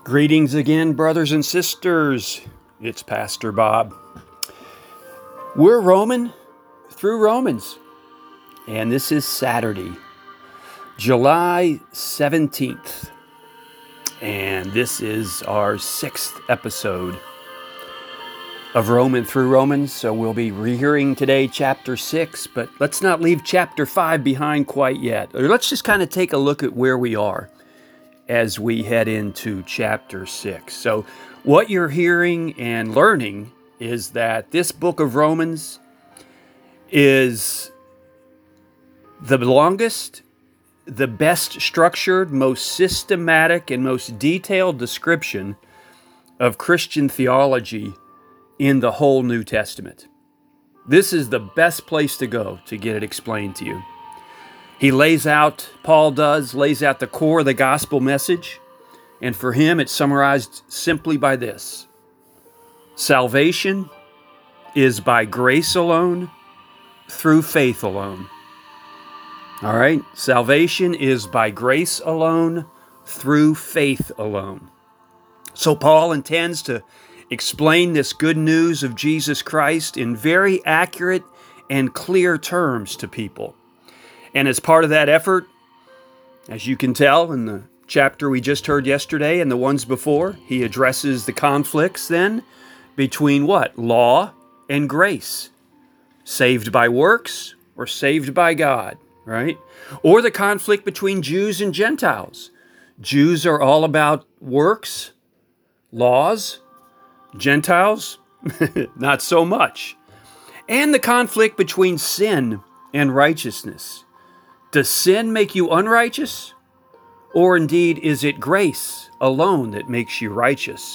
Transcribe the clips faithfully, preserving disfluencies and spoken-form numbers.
Greetings again, brothers and sisters. It's Pastor Bob. We're Roman through Romans, and this is Saturday, July seventeenth, and this is our sixth episode of Roman through Romans. So we'll be rehearing today chapter six, but let's not leave chapter five behind quite yet. Or let's just kind of take a look at where we are as we head into chapter six. So what you're hearing and learning is that this book of Romans is the longest, the best structured, most systematic, and most detailed description of Christian theology in the whole New Testament. This is the best place to go to get it explained to you. He lays out, Paul does, lays out the core of the gospel message. And for him, it's summarized simply by this: salvation is by grace alone, through faith alone. All right? Salvation is by grace alone, through faith alone. So Paul intends to explain this good news of Jesus Christ in very accurate and clear terms to people. And as part of that effort, as you can tell in the chapter we just heard yesterday and the ones before, he addresses the conflicts then between what? Law and grace. Saved by works or saved by God, right? Or the conflict between Jews and Gentiles. Jews are all about works, laws. Gentiles, not so much. And the conflict between sin and righteousness. Does sin make you unrighteous? Or indeed, is it grace alone that makes you righteous?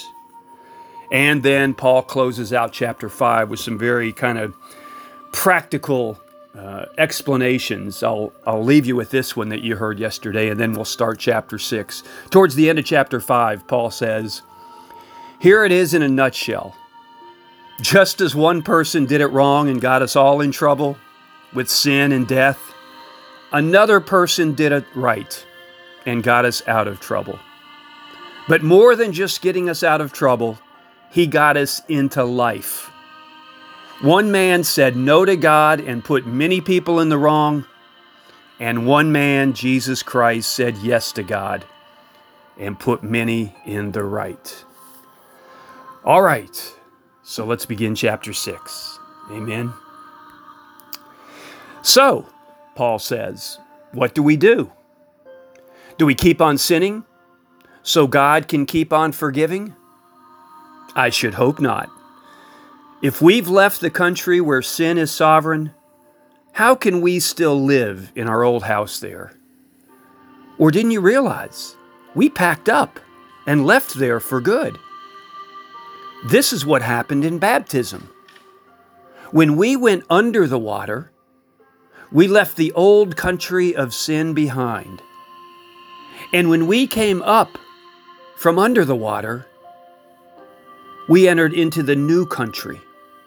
And then Paul closes out chapter five with some very kind of practical uh, explanations. I'll, I'll leave you with this one that you heard yesterday, and then we'll start chapter six. Towards the end of chapter five, Paul says, here it is in a nutshell. Just as one person did it wrong and got us all in trouble with sin and death, another person did it right and got us out of trouble. But more than just getting us out of trouble, he got us into life. One man said no to God and put many people in the wrong, and one man, Jesus Christ, said yes to God and put many in the right. All right, so let's begin chapter six. Amen. So, Paul says, what do we do? Do we keep on sinning so God can keep on forgiving? I should hope not. If we've left the country where sin is sovereign, how can we still live in our old house there? Or didn't you realize we packed up and left there for good? This is what happened in baptism. When we went under the water, we left the old country of sin behind. And when we came up from under the water, we entered into the new country.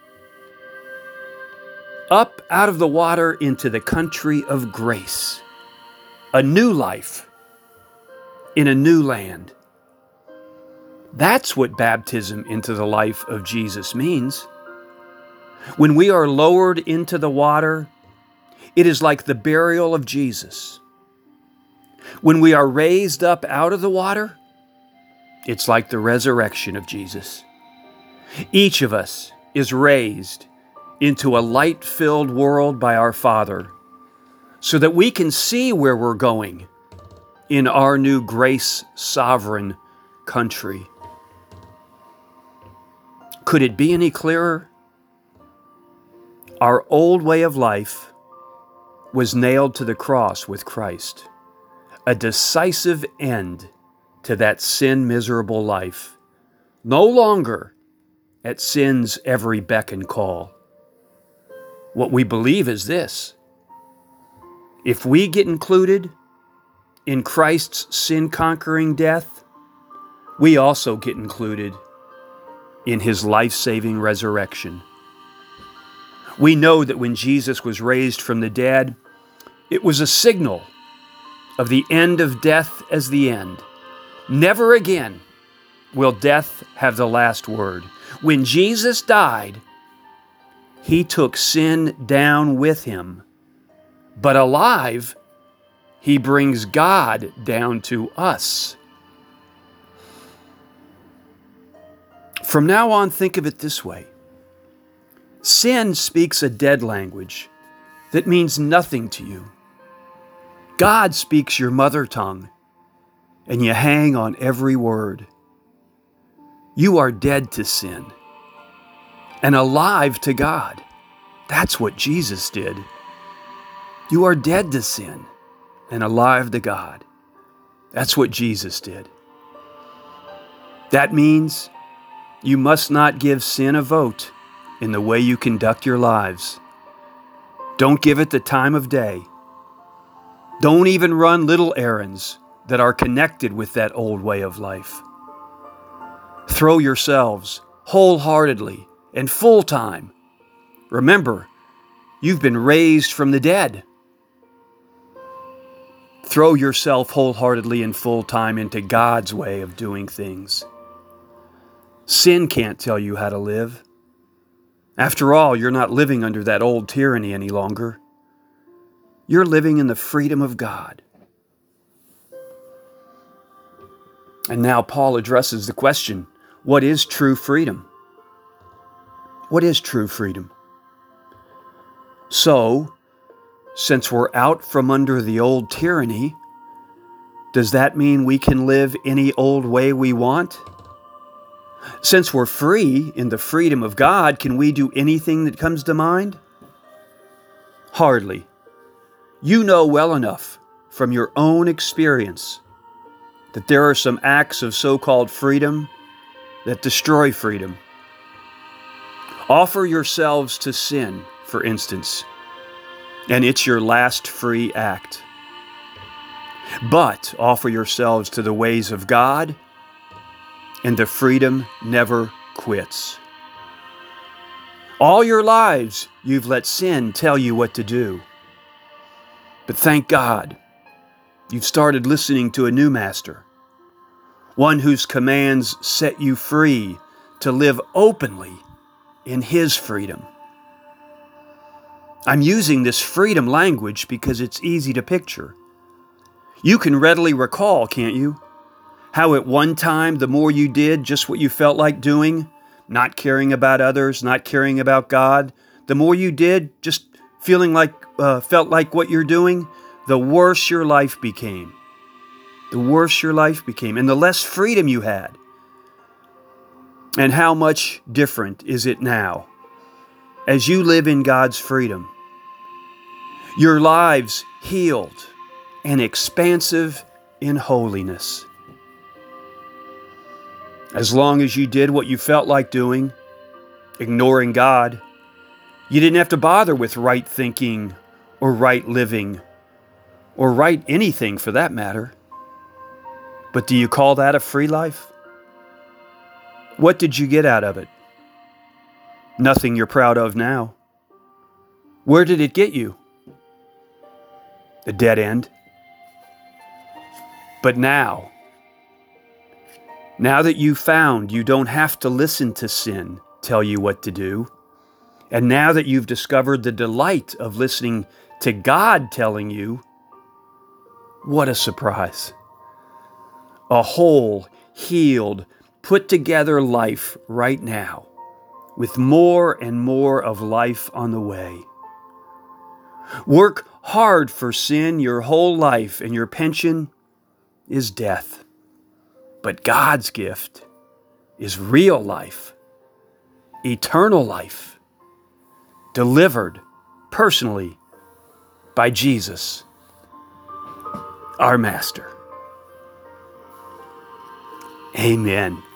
Up out of the water into the country of grace. A new life in a new land. That's what baptism into the life of Jesus means. When we are lowered into the water, it is like the burial of Jesus. When we are raised up out of the water, it's like the resurrection of Jesus. Each of us is raised into a light-filled world by our Father so that we can see where we're going in our new grace-sovereign country. Could it be any clearer? Our old way of life was nailed to the cross with Christ, a decisive end to that sin-miserable life, no longer at sin's every beck and call. What we believe is this: if we get included in Christ's sin-conquering death, we also get included in his life-saving resurrection. We know that when Jesus was raised from the dead, it was a signal of the end of death as the end. Never again will death have the last word. When Jesus died, he took sin down with him. But alive, he brings God down to us. From now on, think of it this way. Sin speaks a dead language that means nothing to you. God speaks your mother tongue, and you hang on every word. You are dead to sin and alive to God. That's what Jesus did. You are dead to sin and alive to God. That's what Jesus did. That means you must not give sin a vote in the way you conduct your lives. Don't give it the time of day. Don't even run little errands that are connected with that old way of life. Throw yourselves wholeheartedly and full time. Remember, you've been raised from the dead. Throw yourself wholeheartedly and full time into God's way of doing things. Sin can't tell you how to live. After all, you're not living under that old tyranny any longer. You're living in the freedom of God. And now Paul addresses the question, what is true freedom? What is true freedom? So, since we're out from under the old tyranny, does that mean we can live any old way we want? Since we're free in the freedom of God, can we do anything that comes to mind? Hardly. You know well enough from your own experience that there are some acts of so-called freedom that destroy freedom. Offer yourselves to sin, for instance, and it's your last free act. But offer yourselves to the ways of God, and the freedom never quits. All your lives, you've let sin tell you what to do. But thank God, you've started listening to a new master, one whose commands set you free to live openly in his freedom. I'm using this freedom language because it's easy to picture. You can readily recall, can't you, how at one time the more you did just what you felt like doing, not caring about others, not caring about God, the more you did just feeling like, uh, felt like what you're doing, the worse your life became. The worse your life became, and the less freedom you had. And how much different is it now as you live in God's freedom? Your lives healed and expansive in holiness. As long as you did what you felt like doing, ignoring God, you didn't have to bother with right thinking or right living or right anything for that matter. But do you call that a free life? What did you get out of it? Nothing you're proud of now. Where did it get you? A dead end. But now, now that you've found you don't have to listen to sin tell you what to do, and now that you've discovered the delight of listening to God telling you, what a surprise. A whole, healed, put together life right now, with more and more of life on the way. Work hard for sin your whole life, and your pension is death. But God's gift is real life, eternal life, delivered personally by Jesus, our Master. Amen.